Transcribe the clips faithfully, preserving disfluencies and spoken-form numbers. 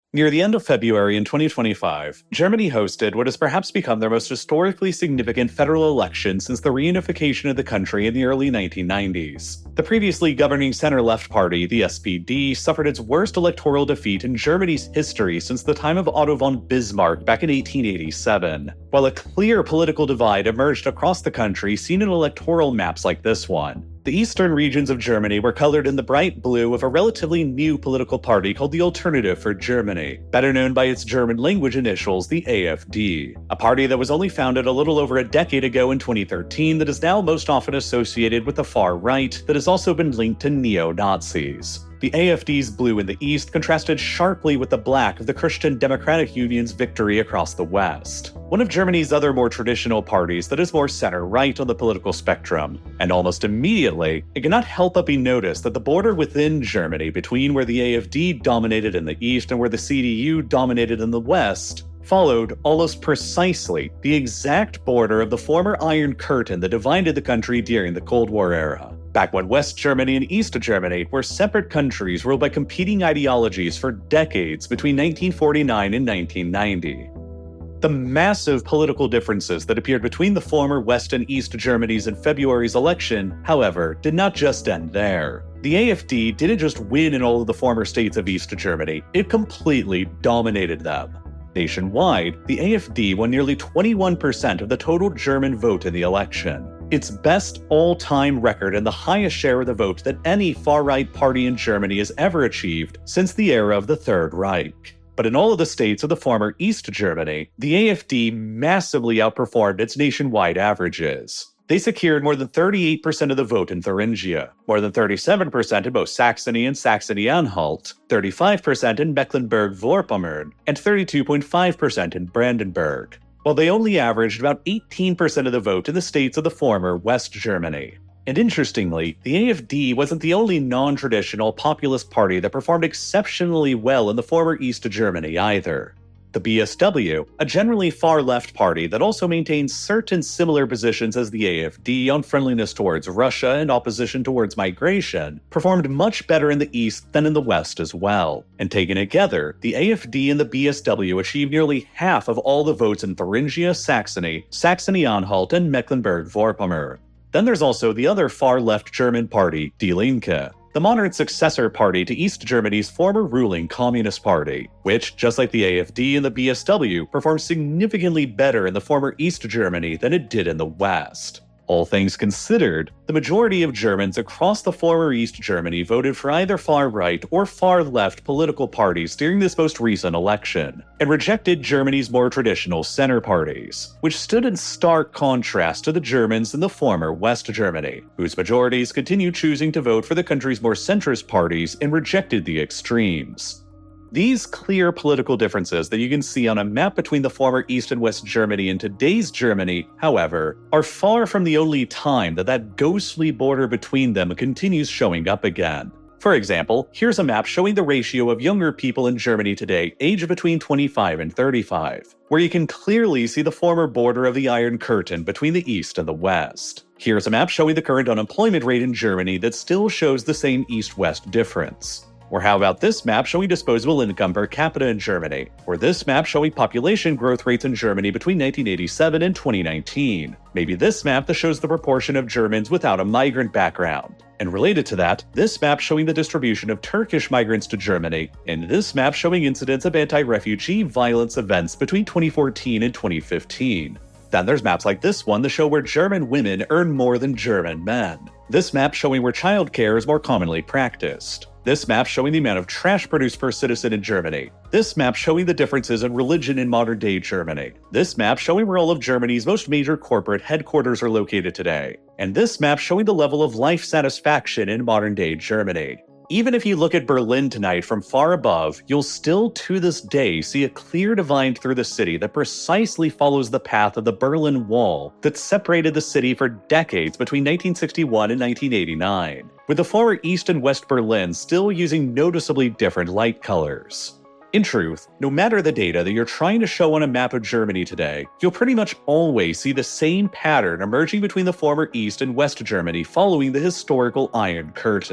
Near the end of February in twenty twenty-five, Germany hosted what has perhaps become their most historically significant federal election since the reunification of the country in the early nineteen nineties. The previously governing center-left party, the S P D, suffered its worst electoral defeat in Germany's history since the time of Otto von Bismarck back in eighteen eighty-seven, while a clear political divide emerged across the country seen in electoral maps like this one. The eastern regions of Germany were colored in the bright blue of a relatively new political party called the Alternative for Germany, better known by its German-language initials, the A F D, a party that was only founded a little over a decade ago in twenty thirteen that is now most often associated with the far right that has also been linked to neo-Nazis. The A F D's blue in the east contrasted sharply with the black of the Christian Democratic Union's victory across the west, one of Germany's other more traditional parties that is more center-right on the political spectrum. And almost immediately, it cannot help but be noticed that the border within Germany between where the A F D dominated in the east and where the C D U dominated in the west followed almost precisely the exact border of the former Iron Curtain that divided the country during the Cold War era, back when West Germany and East Germany were separate countries ruled by competing ideologies for decades between nineteen forty-nine and nineteen ninety. The massive political differences that appeared between the former West and East Germanys in February's election, however, did not just end there. The A F D didn't just win in all of the former states of East Germany, it completely dominated them. Nationwide, the A F D won nearly twenty-one percent of the total German vote in the election, its best all-time record and the highest share of the vote that any far-right party in Germany has ever achieved since the era of the Third Reich. But in all of the states of the former East Germany, the A F D massively outperformed its nationwide averages. They secured more than thirty-eight percent of the vote in Thuringia, more than thirty-seven percent in both Saxony and Saxony-Anhalt, thirty-five percent in Mecklenburg-Vorpommern, and thirty-two point five percent in Brandenburg, while they only averaged about eighteen percent of the vote in the states of the former West Germany. And interestingly, the A F D wasn't the only non-traditional populist party that performed exceptionally well in the former East Germany either. The B S W, a generally far-left party that also maintains certain similar positions as the A F D on friendliness towards Russia and opposition towards migration, performed much better in the East than in the West as well. And taken together, the A F D and the B S W achieved nearly half of all the votes in Thuringia, Saxony, Saxony-Anhalt, and Mecklenburg-Vorpommern. Then there's also the other far-left German party, Die Linke, the modern successor party to East Germany's former ruling Communist Party, which, just like the A F D and the B S W, performed significantly better in the former East Germany than it did in the West. All things considered, the majority of Germans across the former East Germany voted for either far-right or far-left political parties during this most recent election, and rejected Germany's more traditional center parties, which stood in stark contrast to the Germans in the former West Germany, whose majorities continued choosing to vote for the country's more centrist parties and rejected the extremes. These clear political differences that you can see on a map between the former East and West Germany and today's Germany, however, are far from the only time that that ghostly border between them continues showing up again. For example, here's a map showing the ratio of younger people in Germany today aged between twenty-five and thirty-five, where you can clearly see the former border of the Iron Curtain between the East and the West. Here's a map showing the current unemployment rate in Germany that still shows the same East-West difference. Or how about this map showing disposable income per capita in Germany? Or this map showing population growth rates in Germany between nineteen eighty-seven and twenty nineteen? Maybe this map that shows the proportion of Germans without a migrant background. And related to that, this map showing the distribution of Turkish migrants to Germany, and this map showing incidents of anti-refugee violence events between twenty fourteen and twenty fifteen. Then there's maps like this one that show where German women earn more than German men. This map showing where childcare is more commonly practiced. This map showing the amount of trash produced per citizen in Germany. This map showing the differences in religion in modern-day Germany. This map showing where all of Germany's most major corporate headquarters are located today. And this map showing the level of life satisfaction in modern-day Germany. Even if you look at Berlin tonight from far above, you'll still to this day see a clear divide through the city that precisely follows the path of the Berlin Wall that separated the city for decades between nineteen sixty-one and nineteen eighty-nine, with the former East and West Berlin still using noticeably different light colors. In truth, no matter the data that you're trying to show on a map of Germany today, you'll pretty much always see the same pattern emerging between the former East and West Germany following the historical Iron Curtain.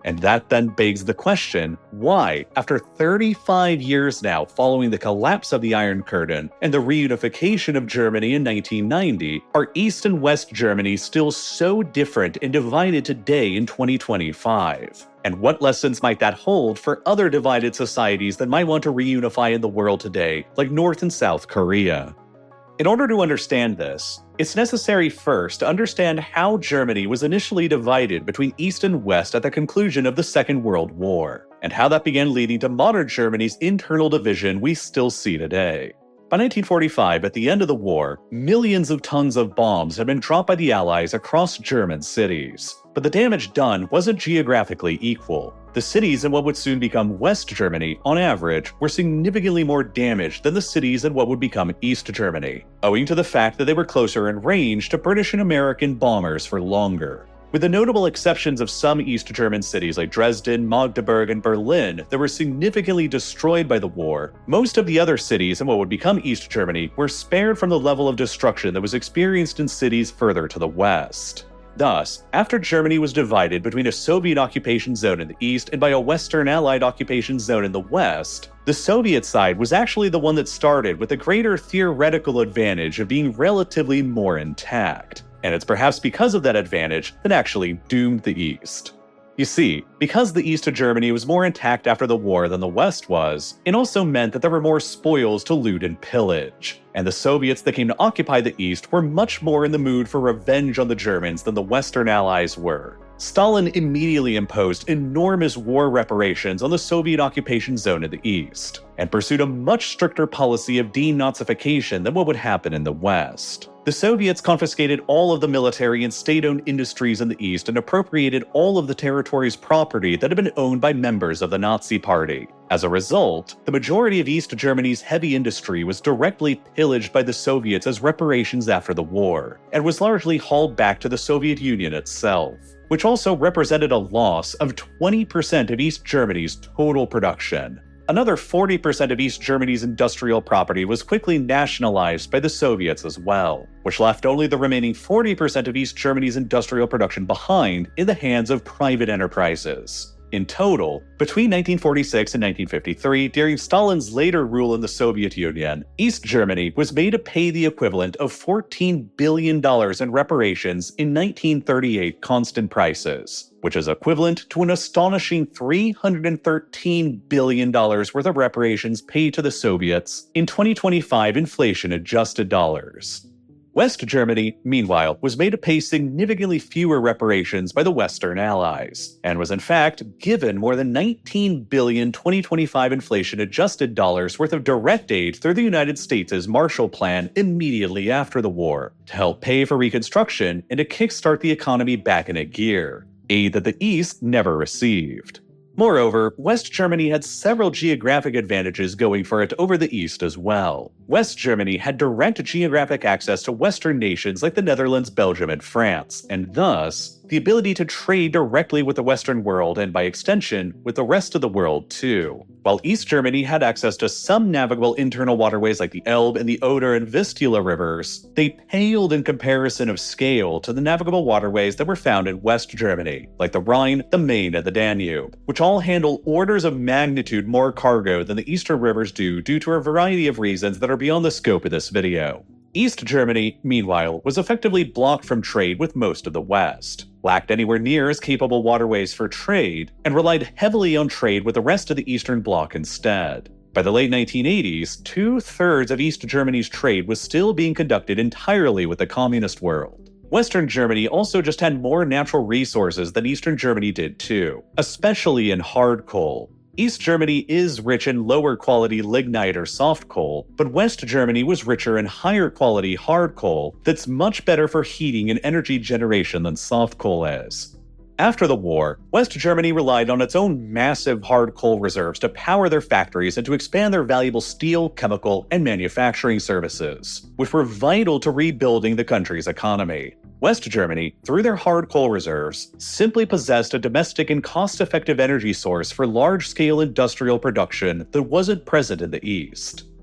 And that then begs the question, why, after thirty-five years now following the collapse of the Iron Curtain and the reunification of Germany in nineteen ninety, are East and West Germany still so different and divided today in twenty twenty-five? And what lessons might that hold for other divided societies that might want to reunify in the world today, like North and South Korea? In order to understand this, it's necessary first to understand how Germany was initially divided between East and West at the conclusion of the Second World War, and how that began leading to modern Germany's internal division we still see today. By nineteen forty-five, at the end of the war, millions of tons of bombs had been dropped by the Allies across German cities. But the damage done wasn't geographically equal. The cities in what would soon become West Germany, on average, were significantly more damaged than the cities in what would become East Germany, owing to the fact that they were closer in range to British and American bombers for longer. With the notable exceptions of some East German cities like Dresden, Magdeburg, and Berlin that were significantly destroyed by the war, most of the other cities in what would become East Germany were spared from the level of destruction that was experienced in cities further to the west. Thus, after Germany was divided between a Soviet occupation zone in the east and by a Western Allied occupation zone in the west, the Soviet side was actually the one that started with a greater theoretical advantage of being relatively more intact. And it's perhaps because of that advantage that actually doomed the East. You see, because the East of Germany was more intact after the war than the West was, it also meant that there were more spoils to loot and pillage. And the Soviets that came to occupy the East were much more in the mood for revenge on the Germans than the Western Allies were. Stalin immediately imposed enormous war reparations on the Soviet occupation zone in the East, and pursued a much stricter policy of denazification than what would happen in the West. The Soviets confiscated all of the military and state-owned industries in the East and appropriated all of the territory's property that had been owned by members of the Nazi Party. As a result, the majority of East Germany's heavy industry was directly pillaged by the Soviets as reparations after the war, and was largely hauled back to the Soviet Union itself, which also represented a loss of twenty percent of East Germany's total production. Another forty percent of East Germany's industrial property was quickly nationalized by the Soviets as well, which left only the remaining forty percent of East Germany's industrial production behind in the hands of private enterprises. In total, between nineteen forty-six and nineteen fifty-three, during Stalin's later rule in the Soviet Union, East Germany was made to pay the equivalent of fourteen billion dollars in reparations in nineteen thirty-eight constant prices, which is equivalent to an astonishing three hundred thirteen billion dollars worth of reparations paid to the Soviets in twenty twenty-five inflation-adjusted dollars. West Germany, meanwhile, was made to pay significantly fewer reparations by the Western Allies, and was in fact given more than nineteen billion twenty twenty-five inflation-adjusted dollars worth of direct aid through the United States' Marshall Plan immediately after the war, to help pay for reconstruction and to kickstart the economy back in a gear, aid that the East never received. Moreover, West Germany had several geographic advantages going for it over the East as well. West Germany had direct geographic access to Western nations like the Netherlands, Belgium, and France, and thus, the ability to trade directly with the Western world and, by extension, with the rest of the world too. While East Germany had access to some navigable internal waterways like the Elbe and the Oder and Vistula rivers, they paled in comparison of scale to the navigable waterways that were found in West Germany, like the Rhine, the Main, and the Danube, which all handle orders of magnitude more cargo than the Eastern rivers do due to a variety of reasons that are beyond the scope of this video. East Germany, meanwhile, was effectively blocked from trade with most of the West, lacked anywhere near as capable waterways for trade, and relied heavily on trade with the rest of the Eastern Bloc instead. By the late nineteen eighties, two-thirds of East Germany's trade was still being conducted entirely with the communist world. Western Germany also just had more natural resources than Eastern Germany did too, especially in hard coal. East Germany is rich in lower quality lignite or soft coal, but West Germany was richer in higher quality hard coal that's much better for heating and energy generation than soft coal is. After the war, West Germany relied on its own massive hard coal reserves to power their factories and to expand their valuable steel, chemical, and manufacturing services, which were vital to rebuilding the country's economy. West Germany, through their hard coal reserves, simply possessed a domestic and cost-effective energy source for large-scale industrial production that wasn't present in the East.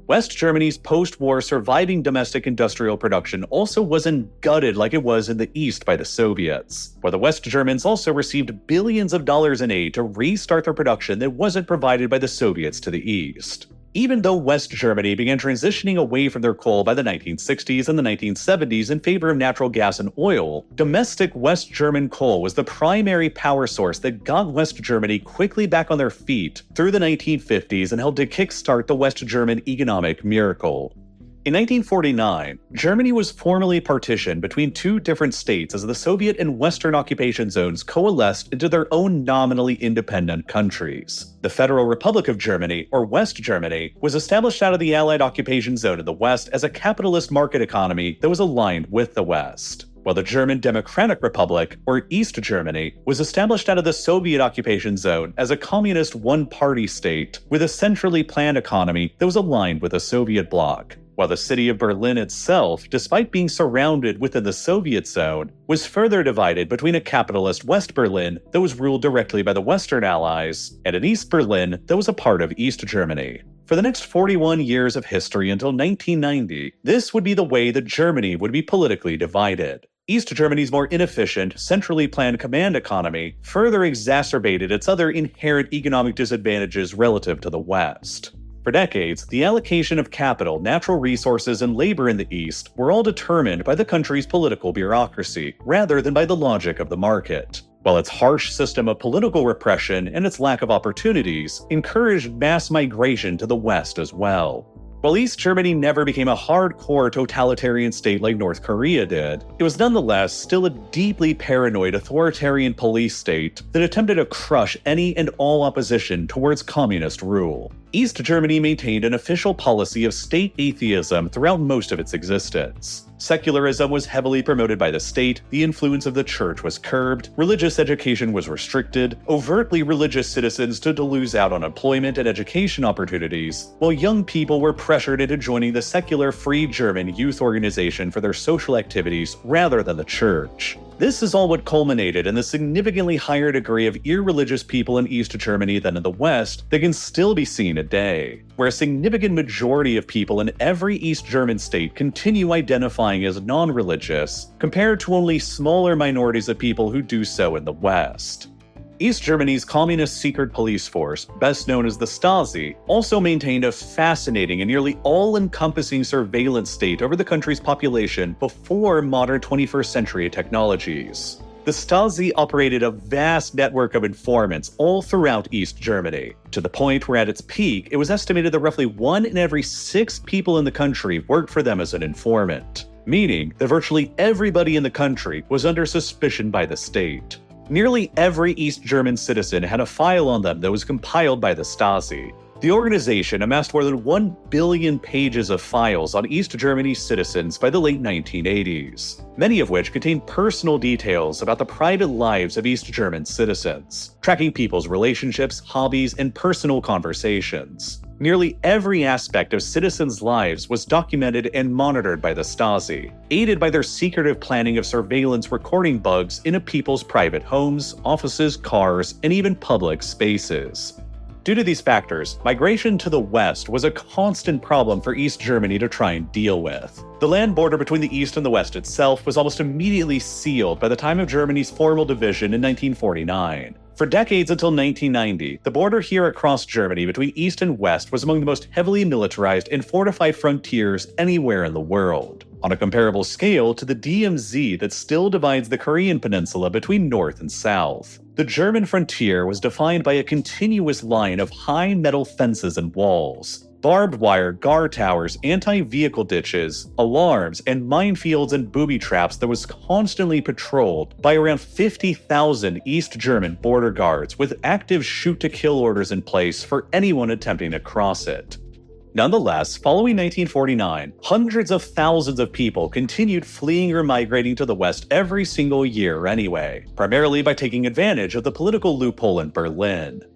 West Germany's post-war surviving domestic industrial production also wasn't gutted like it was in the East by the Soviets, where the West Germans also received billions of dollars in aid to restart their production that wasn't provided by the Soviets to the East. Even though West Germany began transitioning away from their coal by the nineteen sixties and the nineteen seventies in favor of natural gas and oil, domestic West German coal was the primary power source that got West Germany quickly back on their feet through the nineteen fifties and helped to kickstart the West German economic miracle. In nineteen forty-nine, Germany was formally partitioned between two different states as the Soviet and Western occupation zones coalesced into their own nominally independent countries. The Federal Republic of Germany, or West Germany, was established out of the Allied occupation zone in the West as a capitalist market economy that was aligned with the West, while the German Democratic Republic, or East Germany, was established out of the Soviet occupation zone as a communist one-party state with a centrally planned economy that was aligned with the Soviet bloc. While the city of Berlin itself, despite being surrounded within the Soviet zone, was further divided between a capitalist West Berlin that was ruled directly by the Western Allies and an East Berlin that was a part of East Germany. For the next forty-one years of history until nineteen ninety, this would be the way that Germany would be politically divided. East Germany's more inefficient, centrally planned command economy further exacerbated its other inherent economic disadvantages relative to the West. For decades, the allocation of capital, natural resources, and labor in the East were all determined by the country's political bureaucracy, rather than by the logic of the market. While its harsh system of political repression and its lack of opportunities encouraged mass migration to the West as well. While East Germany never became a hardcore totalitarian state like North Korea did, it was nonetheless still a deeply paranoid authoritarian police state that attempted to crush any and all opposition towards communist rule. East Germany maintained an official policy of state atheism throughout most of its existence. Secularism was heavily promoted by the state, the influence of the church was curbed, religious education was restricted, overtly religious citizens stood to lose out on employment and education opportunities, while young people were pressured into joining the secular Free German Youth Organization for their social activities rather than the church. This is all what culminated in the significantly higher degree of irreligious people in East Germany than in the West that can still be seen today, where a significant majority of people in every East German state continue identifying as non-religious, compared to only smaller minorities of people who do so in the West. East Germany's communist secret police force, best known as the Stasi, also maintained a fascinating and nearly all-encompassing surveillance state over the country's population before modern twenty-first century technologies. The Stasi operated a vast network of informants all throughout East Germany, to the point where at its peak, it was estimated that roughly one in every six people in the country worked for them as an informant, meaning that virtually everybody in the country was under suspicion by the state. Nearly every East German citizen had a file on them that was compiled by the Stasi. The organization amassed more than one billion pages of files on East Germany's citizens by the late nineteen eighties, many of which contained personal details about the private lives of East German citizens, tracking people's relationships, hobbies, and personal conversations. Nearly every aspect of citizens' lives was documented and monitored by the Stasi, aided by their secretive planning of surveillance recording bugs into people's private homes, offices, cars, and even public spaces. Due to these factors, migration to the West was a constant problem for East Germany to try and deal with. The land border between the East and the West itself was almost immediately sealed by the time of Germany's formal division in nineteen forty-nine. For decades until nineteen ninety, the border here across Germany between East and West was among the most heavily militarized and fortified frontiers anywhere in the world, on a comparable scale to the D M Z that still divides the Korean peninsula between North and South. The German frontier was defined by a continuous line of high metal fences and walls, barbed wire guard towers, anti-vehicle ditches, alarms, and minefields and booby traps that was constantly patrolled by around fifty thousand East German border guards with active shoot-to-kill orders in place for anyone attempting to cross it. Nonetheless, following nineteen forty-nine, hundreds of thousands of people continued fleeing or migrating to the West every single year anyway, primarily by taking advantage of the political loophole in Berlin.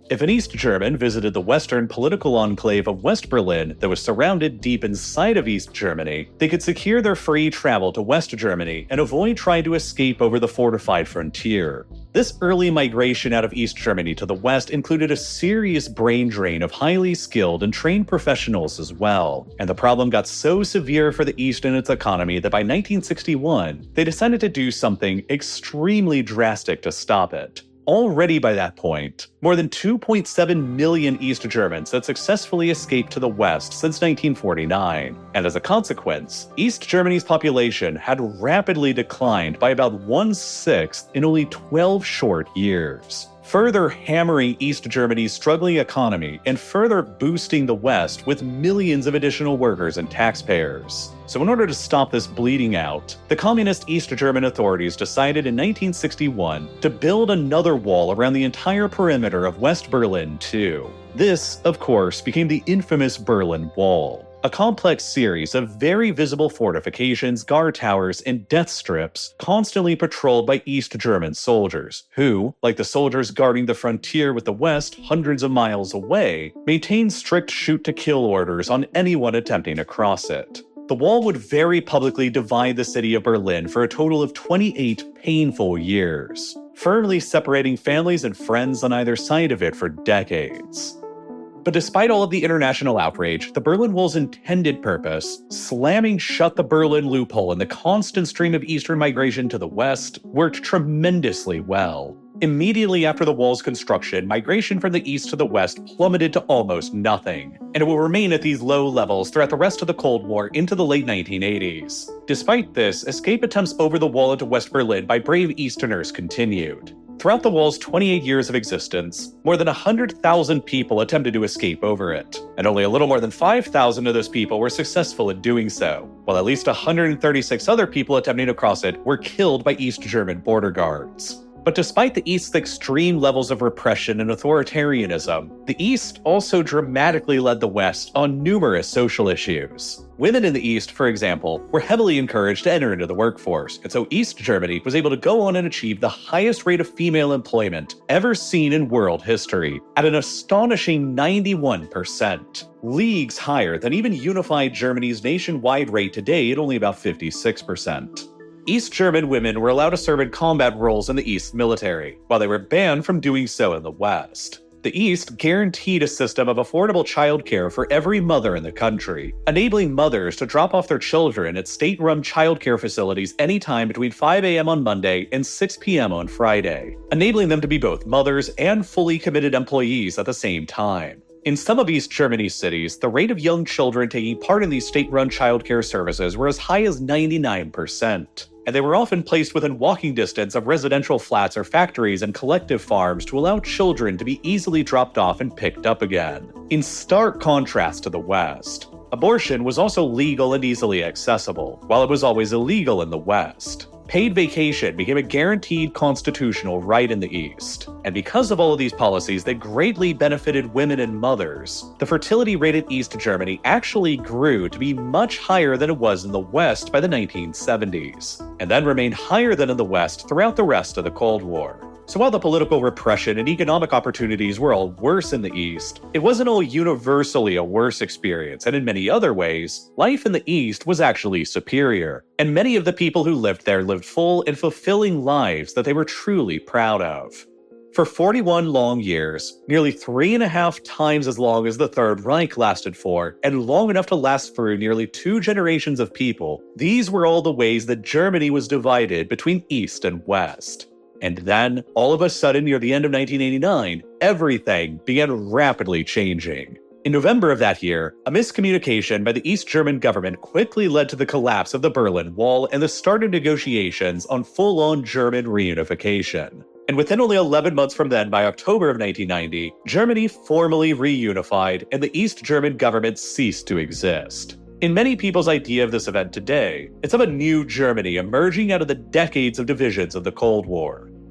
If an East German visited the western political enclave of West Berlin that was surrounded deep inside of East Germany, they could secure their free travel to West Germany and avoid trying to escape over the fortified frontier. This early migration out of East Germany to the West included a serious brain drain of highly skilled and trained professionals as well, and the problem got so severe for the East and its economy that by nineteen sixty-one, they decided to do something extremely drastic to stop it. Already by that point, more than two point seven million East Germans had successfully escaped to the West since nineteen forty-nine, and as a consequence, East Germany's population had rapidly declined by about one-sixth in only twelve short years, further hammering East Germany's struggling economy and further boosting the West with millions of additional workers and taxpayers. So in order to stop this bleeding out, the communist East German authorities decided in nineteen sixty-one to build another wall around the entire perimeter of West Berlin too. This, of course, became the infamous Berlin Wall, a complex series of very visible fortifications, guard towers, and death strips constantly patrolled by East German soldiers, who, like the soldiers guarding the frontier with the West hundreds of miles away, maintained strict shoot-to-kill orders on anyone attempting to cross it. The wall would very publicly divide the city of Berlin for a total of twenty-eight painful years, firmly separating families and friends on either side of it for decades. But despite all of the international outrage, the Berlin Wall's intended purpose, slamming shut the Berlin loophole and the constant stream of Eastern migration to the West, worked tremendously well. Immediately after the wall's construction, migration from the east to the west plummeted to almost nothing, and it will remain at these low levels throughout the rest of the Cold War into the late nineteen eighties. Despite this, escape attempts over the wall into West Berlin by brave Easterners continued. Throughout the wall's twenty-eight years of existence, more than one hundred thousand people attempted to escape over it, and only a little more than five thousand of those people were successful in doing so, while at least one hundred thirty-six other people attempting to cross it were killed by East German border guards. But despite the East's extreme levels of repression and authoritarianism, the East also dramatically led the West on numerous social issues. Women in the East, for example, were heavily encouraged to enter into the workforce, and so East Germany was able to go on and achieve the highest rate of female employment ever seen in world history, at an astonishing ninety-one percent, leagues higher than even unified Germany's nationwide rate today at only about fifty-six percent. East German women were allowed to serve in combat roles in the East military, while they were banned from doing so in the West. The East guaranteed a system of affordable childcare for every mother in the country, enabling mothers to drop off their children at state-run childcare facilities anytime between five a.m. on Monday and six p.m. on Friday, enabling them to be both mothers and fully committed employees at the same time. In some of East Germany's cities, the rate of young children taking part in these state-run childcare services were as high as ninety-nine percent. And they were often placed within walking distance of residential flats or factories and collective farms to allow children to be easily dropped off and picked up again. In stark contrast to the West, abortion was also legal and easily accessible, while it was always illegal in the West. Paid vacation became a guaranteed constitutional right in the East, and because of all of these policies that greatly benefited women and mothers, the fertility rate in East Germany actually grew to be much higher than it was in the West by the nineteen seventies, and then remained higher than in the West throughout the rest of the Cold War. So while the political repression and economic opportunities were all worse in the East, it wasn't all universally a worse experience, and in many other ways, life in the East was actually superior, and many of the people who lived there lived full and fulfilling lives that they were truly proud of. For forty-one long years, nearly three and a half times as long as the Third Reich lasted for, and long enough to last through nearly two generations of people, these were all the ways that Germany was divided between East and West. And then, all of a sudden, near the end of nineteen eighty-nine, everything began rapidly changing. In November of that year, a miscommunication by the East German government quickly led to the collapse of the Berlin Wall and the start of negotiations on full-on German reunification. And within only eleven months from then, by October of nineteen ninety, Germany formally reunified and the East German government ceased to exist. In many people's idea of this event today, it's of a new Germany emerging out of the decades of divisions of the Cold War.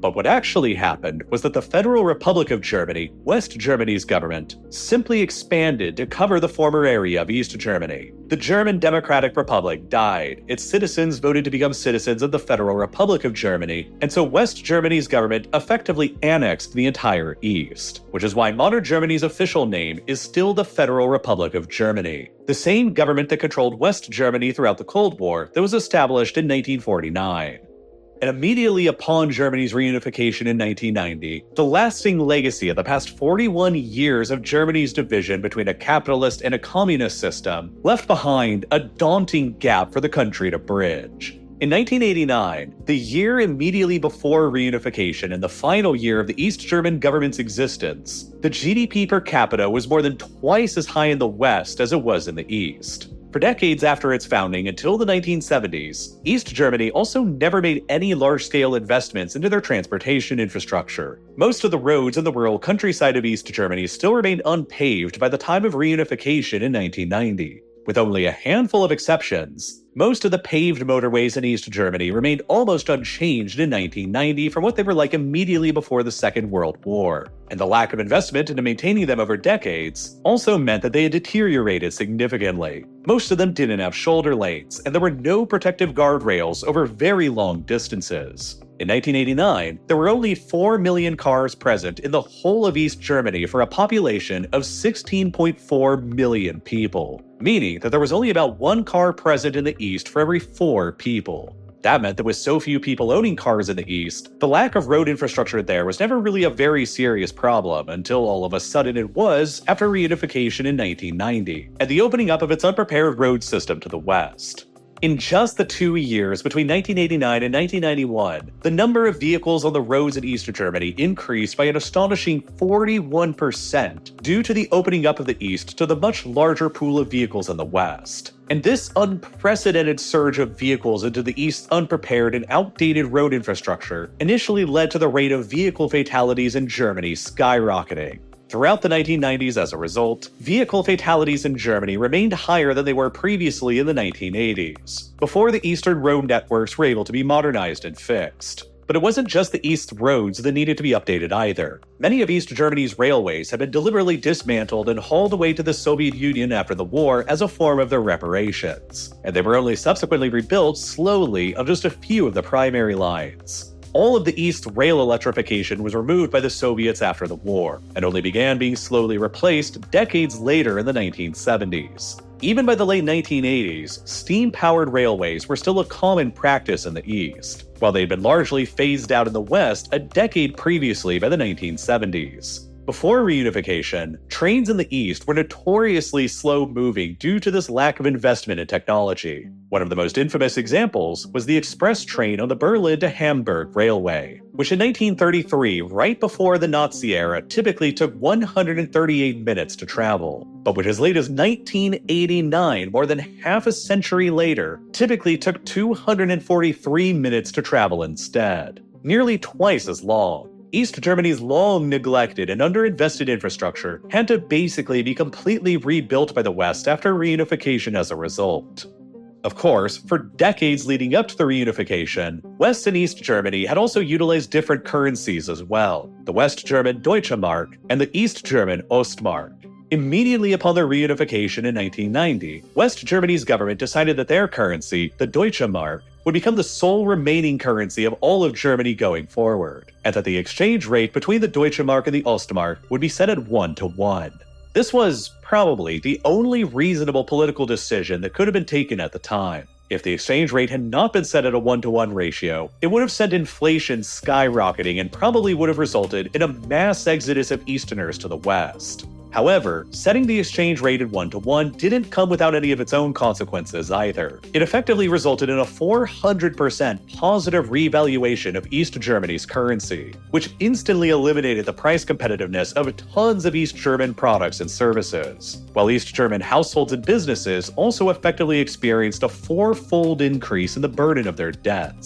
But what actually happened was that the Federal Republic of Germany, West Germany's government, simply expanded to cover the former area of East Germany. The German Democratic Republic died, its citizens voted to become citizens of the Federal Republic of Germany, and so West Germany's government effectively annexed the entire East, which is why modern Germany's official name is still the Federal Republic of Germany, the same government that controlled West Germany throughout the Cold War that was established in nineteen forty-nine. And immediately upon Germany's reunification in nineteen ninety, the lasting legacy of the past forty-one years of Germany's division between a capitalist and a communist system left behind a daunting gap for the country to bridge. In nineteen eighty-nine, the year immediately before reunification and the final year of the East German government's existence, the G D P per capita was more than twice as high in the West as it was in the East. For decades after its founding until the nineteen seventies, East Germany also never made any large-scale investments into their transportation infrastructure. Most of the roads in the rural countryside of East Germany still remained unpaved by the time of reunification in nineteen ninety. With only a handful of exceptions, most of the paved motorways in East Germany remained almost unchanged in nineteen ninety from what they were like immediately before the Second World War. And the lack of investment into maintaining them over decades also meant that they had deteriorated significantly. Most of them didn't have shoulder lanes, and there were no protective guardrails over very long distances. In nineteen eighty-nine, there were only four million cars present in the whole of East Germany for a population of sixteen point four million people, meaning that there was only about one car present in the East for every four people. That meant that with so few people owning cars in the East, the lack of road infrastructure there was never really a very serious problem until all of a sudden it was after reunification in nineteen ninety, and the opening up of its unprepared road system to the West. In just the two years between nineteen eighty-nine and nineteen ninety-one, the number of vehicles on the roads in East Germany increased by an astonishing forty-one percent due to the opening up of the East to the much larger pool of vehicles in the West. And this unprecedented surge of vehicles into the East's unprepared and outdated road infrastructure initially led to the rate of vehicle fatalities in Germany skyrocketing. Throughout the nineteen nineties, as a result, vehicle fatalities in Germany remained higher than they were previously in the nineteen eighties, before the Eastern road networks were able to be modernized and fixed. But it wasn't just the East's roads that needed to be updated either. Many of East Germany's railways had been deliberately dismantled and hauled away to the Soviet Union after the war as a form of their reparations, and they were only subsequently rebuilt slowly on just a few of the primary lines. All of the East rail electrification was removed by the Soviets after the war, and only began being slowly replaced decades later in the nineteen seventies. Even by the late nineteen eighties, steam-powered railways were still a common practice in the East, while they'd been largely phased out in the West a decade previously by the nineteen seventies. Before reunification, trains in the East were notoriously slow-moving due to this lack of investment in technology. One of the most infamous examples was the express train on the Berlin to Hamburg Railway, which in nineteen thirty-three, right before the Nazi era, typically took one hundred thirty-eight minutes to travel, but which as late as nineteen eighty-nine, more than half a century later, typically took two hundred forty-three minutes to travel instead, nearly twice as long. East Germany's long neglected and underinvested infrastructure had to basically be completely rebuilt by the West after reunification as a result. Of course, for decades leading up to the reunification, West and East Germany had also utilized different currencies as well, the West German Deutsche Mark and the East German Ostmark. Immediately upon their reunification in nineteen ninety, West Germany's government decided that their currency, the Deutsche Mark, would become the sole remaining currency of all of Germany going forward, and that the exchange rate between the Deutsche Mark and the Ostmark would be set at one to one. This was probably the only reasonable political decision that could have been taken at the time. If the exchange rate had not been set at a one to one ratio, it would have sent inflation skyrocketing and probably would have resulted in a mass exodus of Easterners to the West. However, setting the exchange rate at one to one didn't come without any of its own consequences either. It effectively resulted in a four hundred percent positive revaluation of East Germany's currency, which instantly eliminated the price competitiveness of tons of East German products and services, while East German households and businesses also effectively experienced a four-fold increase in the burden of their debts.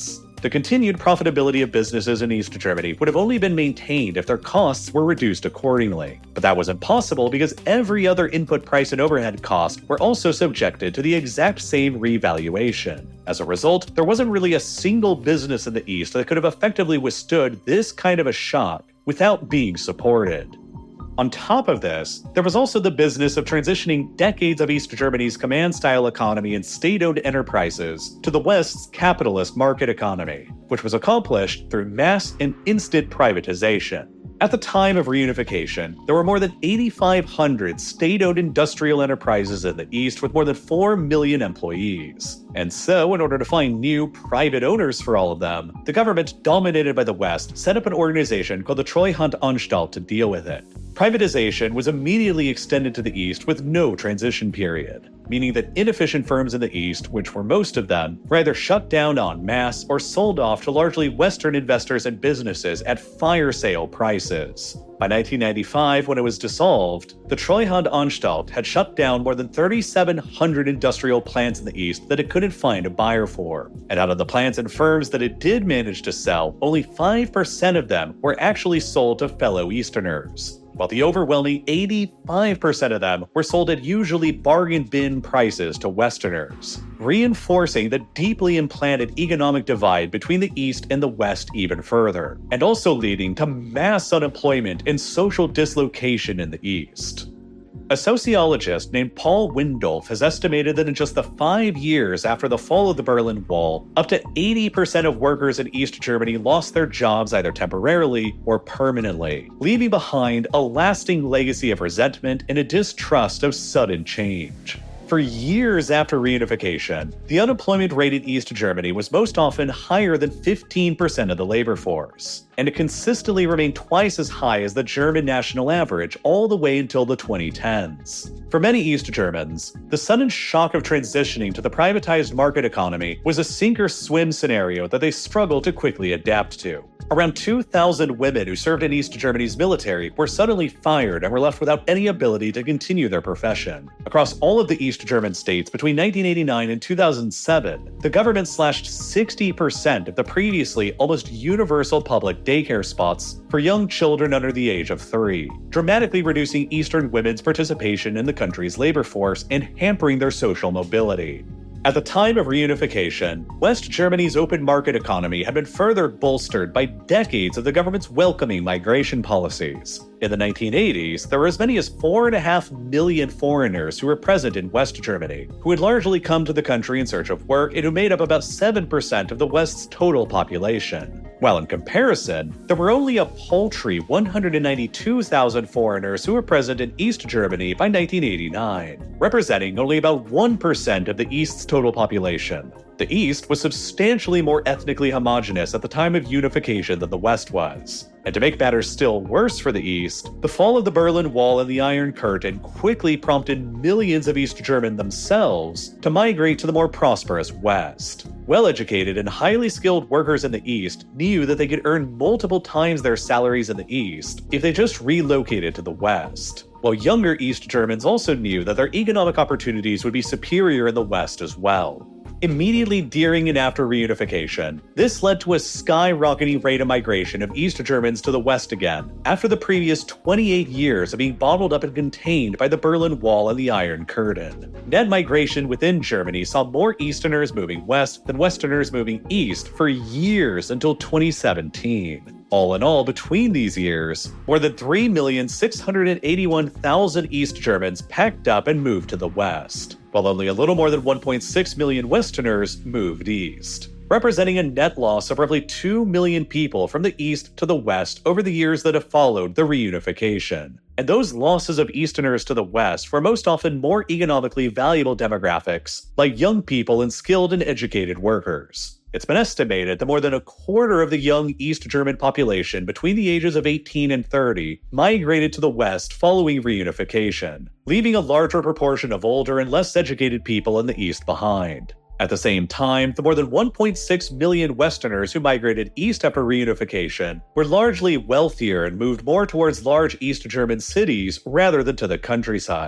The continued profitability of businesses in East Germany would have only been maintained if their costs were reduced accordingly. But that was impossible because every other input price and overhead cost were also subjected to the exact same revaluation. As a result, there wasn't really a single business in the East that could have effectively withstood this kind of a shock without being supported. On top of this, there was also the business of transitioning decades of East Germany's command-style economy and state-owned enterprises to the West's capitalist market economy, which was accomplished through mass and instant privatization. At the time of reunification, there were more than eight thousand five hundred state-owned industrial enterprises in the East with more than four million employees. And so, in order to find new private owners for all of them, the government, dominated by the West, set up an organization called the Treuhandanstalt to deal with it. Privatization was immediately extended to the East with no transition period, meaning that inefficient firms in the East, which were most of them, were either shut down en masse or sold off to largely Western investors and businesses at fire sale prices. By nineteen ninety-five, when it was dissolved, the Treuhandanstalt had shut down more than three thousand seven hundred industrial plants in the East that it couldn't find a buyer for. And out of the plants and firms that it did manage to sell, only five percent of them were actually sold to fellow Easterners, while the overwhelming eighty-five percent of them were sold at usually bargain bin prices to Westerners, reinforcing the deeply implanted economic divide between the East and the West even further, and also leading to mass unemployment and social dislocation in the East. A sociologist named Paul Windolf has estimated that in just the five years after the fall of the Berlin Wall, up to eighty percent of workers in East Germany lost their jobs either temporarily or permanently, leaving behind a lasting legacy of resentment and a distrust of sudden change. For years after reunification, the unemployment rate in East Germany was most often higher than fifteen percent of the labor force, and it consistently remained twice as high as the German national average all the way until the twenty tens. For many East Germans, the sudden shock of transitioning to the privatized market economy was a sink-or-swim scenario that they struggled to quickly adapt to. Around two thousand women who served in East Germany's military were suddenly fired and were left without any ability to continue their profession. Across all of the East German states between nineteen eighty-nine and two thousand seven, the government slashed sixty percent of the previously almost universal public daycare spots for young children under the age of three, dramatically reducing Eastern women's participation in the country's labor force and hampering their social mobility. At the time of reunification, West Germany's open market economy had been further bolstered by decades of the government's welcoming migration policies. In the nineteen eighties, there were as many as four and a half million foreigners who were present in West Germany, who had largely come to the country in search of work and who made up about seven percent of the West's total population. While in comparison, there were only a paltry one hundred ninety-two thousand foreigners who were present in East Germany by nineteen eighty-nine, representing only about one percent of the East's total population. The East was substantially more ethnically homogenous at the time of unification than the West was. And to make matters still worse for the East, the fall of the Berlin Wall and the Iron Curtain quickly prompted millions of East Germans themselves to migrate to the more prosperous West. Well-educated and highly skilled workers in the East knew that they could earn multiple times their salaries in the East if they just relocated to the West, while younger East Germans also knew that their economic opportunities would be superior in the West as well. Immediately during and after reunification, this led to a skyrocketing rate of migration of East Germans to the West again, after the previous twenty-eight years of being bottled up and contained by the Berlin Wall and the Iron Curtain. Net migration within Germany saw more Easterners moving west than Westerners moving east for years until twenty seventeen. All in all, between these years, more than three million six hundred eighty-one thousand East Germans packed up and moved to the West, while only a little more than one point six million Westerners moved east, representing a net loss of roughly two million people from the East to the West over the years that have followed the reunification. And those losses of Easterners to the West were most often more economically valuable demographics, like young people and skilled and educated workers. It's been estimated that more than a quarter of the young East German population between the ages of eighteen and thirty migrated to the West following reunification, leaving a larger proportion of older and less educated people in the East behind. At the same time, the more than one point six million Westerners who migrated east after reunification were largely wealthier and moved more towards large East German cities rather than to the countryside.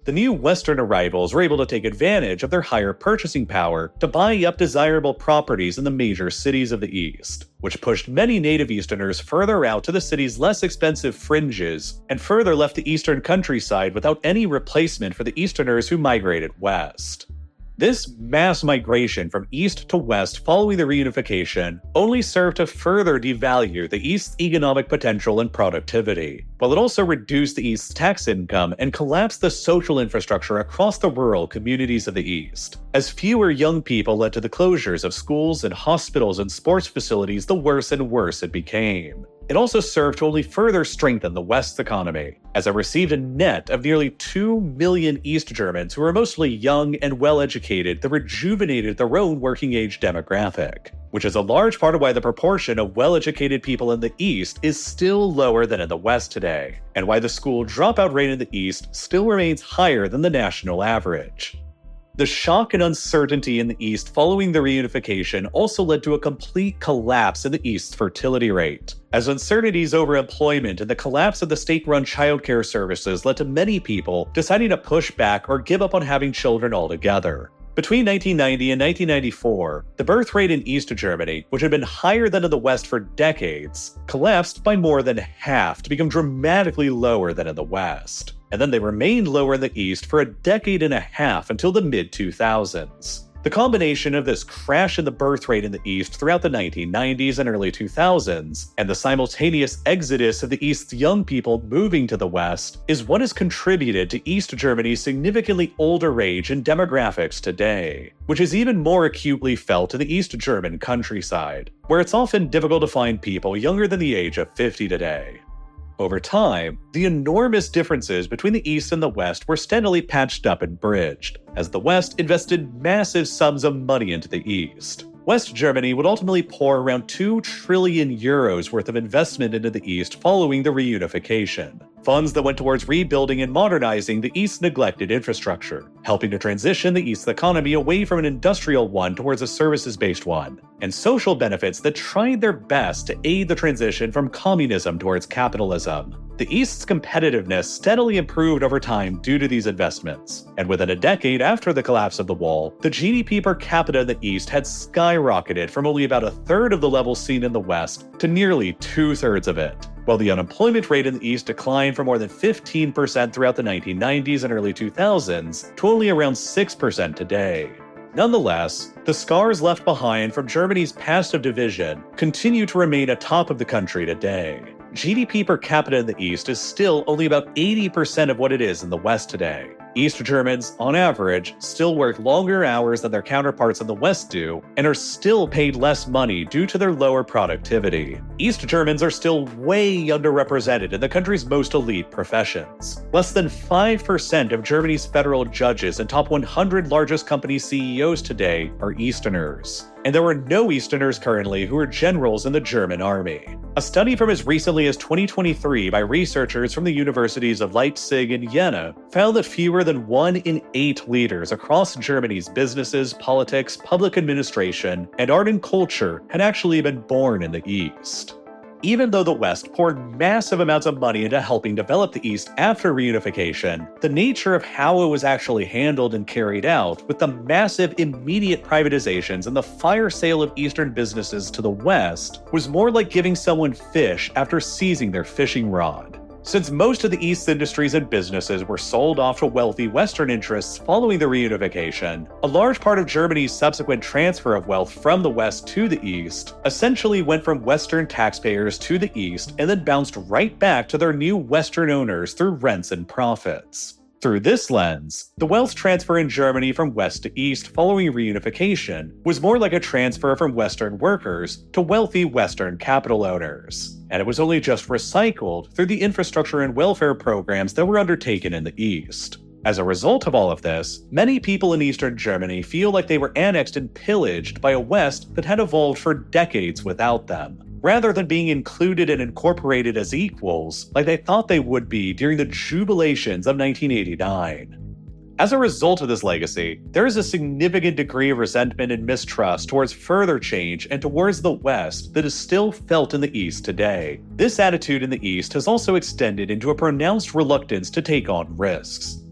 The new Western arrivals were able to take advantage of their higher purchasing power to buy up desirable properties in the major cities of the East, which pushed many native Easterners further out to the city's less expensive fringes, and further left the eastern countryside without any replacement for the Easterners who migrated west. This mass migration from east to west following the reunification only served to further devalue the East's economic potential and productivity, while it also reduced the East's tax income and collapsed the social infrastructure across the rural communities of the East. As fewer young people led to the closures of schools and hospitals and sports facilities, the worse and worse it became. It also served to only further strengthen the West's economy, as it received a net of nearly two million East Germans who were mostly young and well-educated that rejuvenated their own working-age demographic, which is a large part of why the proportion of well-educated people in the East is still lower than in the West today, and why the school dropout rate in the East still remains higher than the national average. The shock and uncertainty in the East following the reunification also led to a complete collapse in the East's fertility rate, as uncertainties over employment and the collapse of the state-run childcare services led to many people deciding to push back or give up on having children altogether. Between nineteen ninety and nineteen ninety-four, the birth rate in East Germany, which had been higher than in the West for decades, collapsed by more than half to become dramatically lower than in the West. And then they remained lower in the East for a decade and a half until the mid two thousands. The combination of this crash in the birth rate in the East throughout the nineteen nineties and early two thousands, and the simultaneous exodus of the East's young people moving to the West, is what has contributed to East Germany's significantly older age and demographics today, which is even more acutely felt in the East German countryside, where it's often difficult to find people younger than the age of fifty today. Over time, the enormous differences between the East and the West were steadily patched up and bridged, as the West invested massive sums of money into the East. West Germany would ultimately pour around two trillion euros worth of investment into the East following the reunification, funds that went towards rebuilding and modernizing the East's neglected infrastructure, helping to transition the East's economy away from an industrial one towards a services-based one, and social benefits that tried their best to aid the transition from communism towards capitalism. The East's competitiveness steadily improved over time due to these investments, and within a decade after the collapse of the wall, the G D P per capita in the East had skyrocketed from only about a third of the level seen in the West to nearly two-thirds of it, while the unemployment rate in the East declined from more than fifteen percent throughout the nineteen nineties and early two thousands to only around six percent today. Nonetheless, the scars left behind from Germany's past of division continue to remain atop of the country today. G D P per capita in the East is still only about eighty percent of what it is in the West today. East Germans, on average, still work longer hours than their counterparts in the West do, and are still paid less money due to their lower productivity. East Germans are still way underrepresented in the country's most elite professions. Less than five percent of Germany's federal judges and top one hundred largest company C E Os today are Easterners. And there are no Easterners currently who are generals in the German army. A study from as recently as twenty twenty-three by researchers from the universities of Leipzig and Jena found that fewer than one in eight leaders across Germany's businesses, politics, public administration, and art and culture had actually been born in the East. Even though the West poured massive amounts of money into helping develop the East after reunification, the nature of how it was actually handled and carried out, with the massive immediate privatizations and the fire sale of Eastern businesses to the West, was more like giving someone fish after seizing their fishing rod. Since most of the East's industries and businesses were sold off to wealthy Western interests following the reunification, a large part of Germany's subsequent transfer of wealth from the West to the East essentially went from Western taxpayers to the East and then bounced right back to their new Western owners through rents and profits. Through this lens, the wealth transfer in Germany from West to East following reunification was more like a transfer from Western workers to wealthy Western capital owners, and it was only just recycled through the infrastructure and welfare programs that were undertaken in the East. As a result of all of this, many people in Eastern Germany feel like they were annexed and pillaged by a West that had evolved for decades without them, rather than being included and incorporated as equals like they thought they would be during the jubilations of nineteen eighty-nine. As a result of this legacy, there is a significant degree of resentment and mistrust towards further change and towards the West that is still felt in the East today. This attitude in the East has also extended into a pronounced reluctance to take on risks.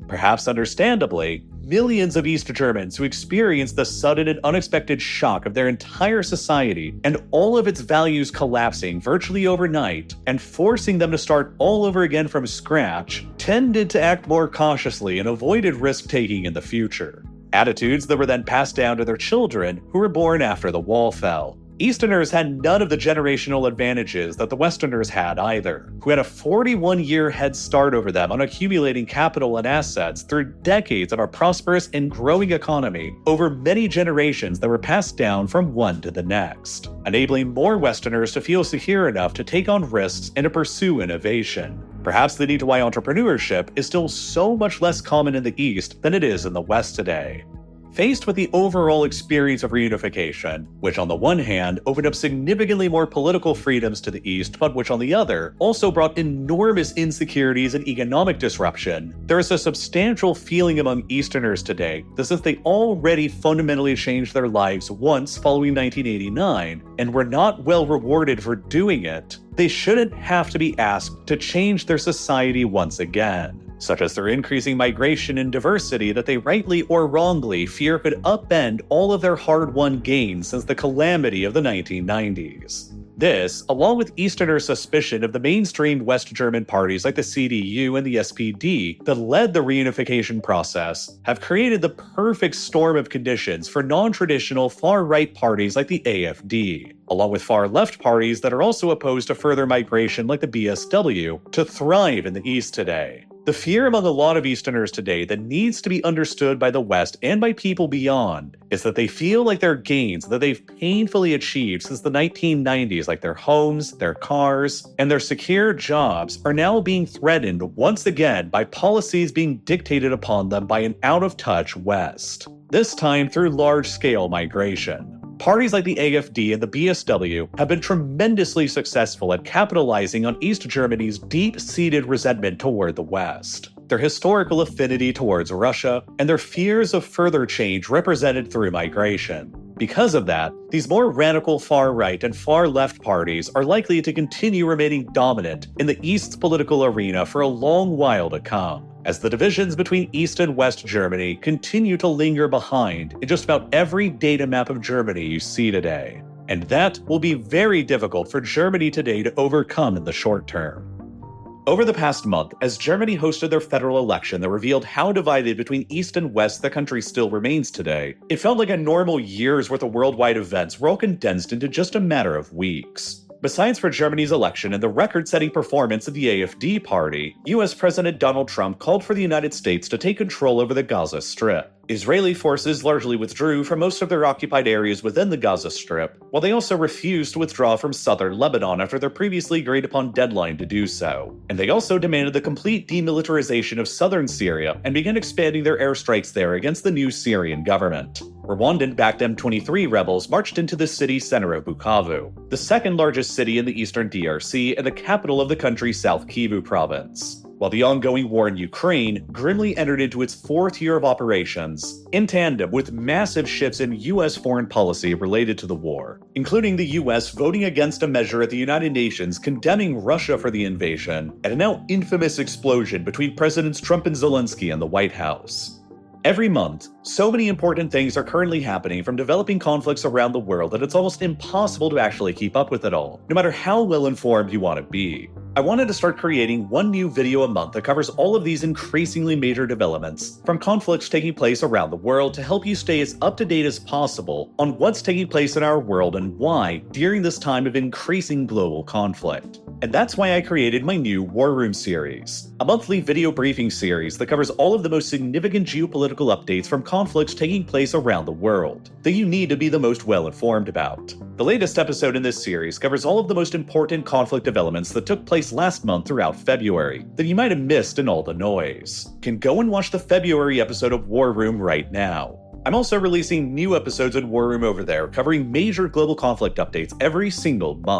Perhaps understandably, millions of East Germans who experienced the sudden and unexpected shock of their entire society and all of its values collapsing virtually overnight and forcing them to start all over again from scratch, tended to act more cautiously and avoided risk-taking in the future. Attitudes that were then passed down to their children who were born after the wall fell. Easterners had none of the generational advantages that the Westerners had either, who had a forty-one year head start over them on accumulating capital and assets through decades of a prosperous and growing economy over many generations that were passed down from one to the next, enabling more Westerners to feel secure enough to take on risks and to pursue innovation. Perhaps leading to why entrepreneurship is still so much less common in the East than it is in the West today. Faced with the overall experience of reunification, which on the one hand opened up significantly more political freedoms to the East, but which on the other also brought enormous insecurities and economic disruption, there is a substantial feeling among Easterners today that since they already fundamentally changed their lives once following nineteen eighty-nine, and were not well rewarded for doing it, they shouldn't have to be asked to change their society once again, such as their increasing migration and diversity that they rightly or wrongly fear could upend all of their hard-won gains since the calamity of the nineteen nineties. This, along with Easterners' suspicion of the mainstream West German parties like the C D U and the S P D that led the reunification process, have created the perfect storm of conditions for non-traditional far-right parties like the A F D, along with far-left parties that are also opposed to further migration like the B S W, to thrive in the East today. The fear among a lot of Easterners today that needs to be understood by the West and by people beyond is that they feel like their gains that they've painfully achieved since the nineteen nineties, like their homes, their cars, and their secure jobs, are now being threatened once again by policies being dictated upon them by an out-of-touch West, this time through large-scale migration. Parties like the A F D and the B S W have been tremendously successful at capitalizing on East Germany's deep-seated resentment toward the West, their historical affinity towards Russia, and their fears of further change represented through migration. Because of that, these more radical far-right and far-left parties are likely to continue remaining dominant in the East's political arena for a long while to come, as the divisions between East and West Germany continue to linger behind in just about every data map of Germany you see today. And that will be very difficult for Germany today to overcome in the short term. Over the past month, as Germany hosted their federal election that revealed how divided between East and West the country still remains today, it felt like a normal year's worth of worldwide events were all condensed into just a matter of weeks. Besides for Germany's election and the record-setting performance of the A F D party, U S President Donald Trump called for the United States to take control over the Gaza Strip. Israeli forces largely withdrew from most of their occupied areas within the Gaza Strip, while they also refused to withdraw from southern Lebanon after their previously agreed-upon deadline to do so. And they also demanded the complete demilitarization of southern Syria and began expanding their airstrikes there against the new Syrian government. Rwandan-backed M twenty-three rebels marched into the city center of Bukavu, the second largest city in the eastern D R C and the capital of the country's South Kivu province, while the ongoing war in Ukraine grimly entered into its fourth year of operations, in tandem with massive shifts in U S foreign policy related to the war, including the U S voting against a measure at the United Nations condemning Russia for the invasion, and a now infamous explosion between Presidents Trump and Zelensky in the White House. Every month, so many important things are currently happening from developing conflicts around the world that it's almost impossible to actually keep up with it all, no matter how well informed you want to be. I wanted to start creating one new video a month that covers all of these increasingly major developments from conflicts taking place around the world to help you stay as up to date as possible on what's taking place in our world and why during this time of increasing global conflict. And that's why I created my new War Room series, a monthly video briefing series that covers all of the most significant geopolitical updates from conflicts taking place around the world that you need to be the most well-informed about. The latest episode in this series covers all of the most important conflict developments that took place last month throughout February that you might have missed in all the noise. You can go and watch the February episode of War Room right now. I'm also releasing new episodes in War Room over there covering major global conflict updates every single month.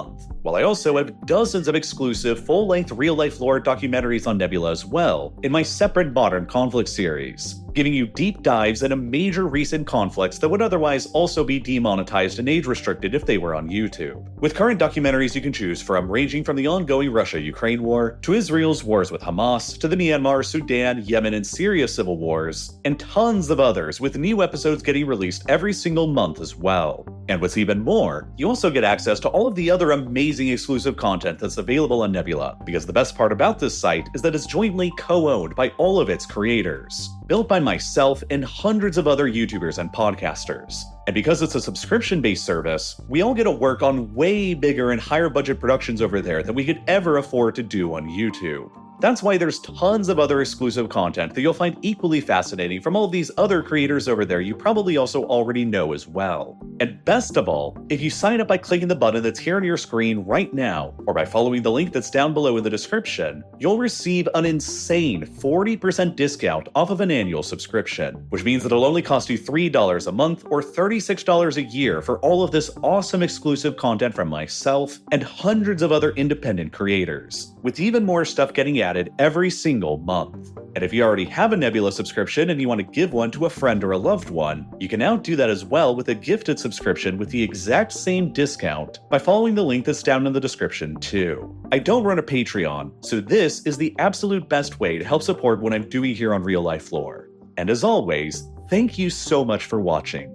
while I also have dozens of exclusive full-length real-life lore documentaries on Nebula as well in my separate Modern Conflict series, giving you deep dives into major recent conflicts that would otherwise also be demonetized and age-restricted if they were on YouTube. With current documentaries you can choose from ranging from the ongoing Russia-Ukraine war, to Israel's wars with Hamas, to the Myanmar, Sudan, Yemen, and Syria civil wars, and tons of others, with new episodes getting released every single month as well. And what's even more, you also get access to all of the other amazing exclusive content that's available on Nebula, because the best part about this site is that it's jointly co-owned by all of its creators, built by myself and hundreds of other YouTubers and podcasters. And because it's a subscription-based service, we all get to work on way bigger and higher budget productions over there than we could ever afford to do on YouTube. That's why there's tons of other exclusive content that you'll find equally fascinating from all of these other creators over there you probably also already know as well. And best of all, if you sign up by clicking the button that's here on your screen right now, or by following the link that's down below in the description, you'll receive an insane forty percent discount off of an annual subscription, which means that it'll only cost you three dollars a month or thirty-six dollars a year for all of this awesome exclusive content from myself and hundreds of other independent creators, with even more stuff getting added every single month. And if you already have a Nebula subscription and you want to give one to a friend or a loved one, you can now do that as well with a gifted subscription with the exact same discount by following the link that's down in the description too. I don't run a Patreon, so this is the absolute best way to help support what I'm doing here on Real Life Lore. And as always, thank you so much for watching.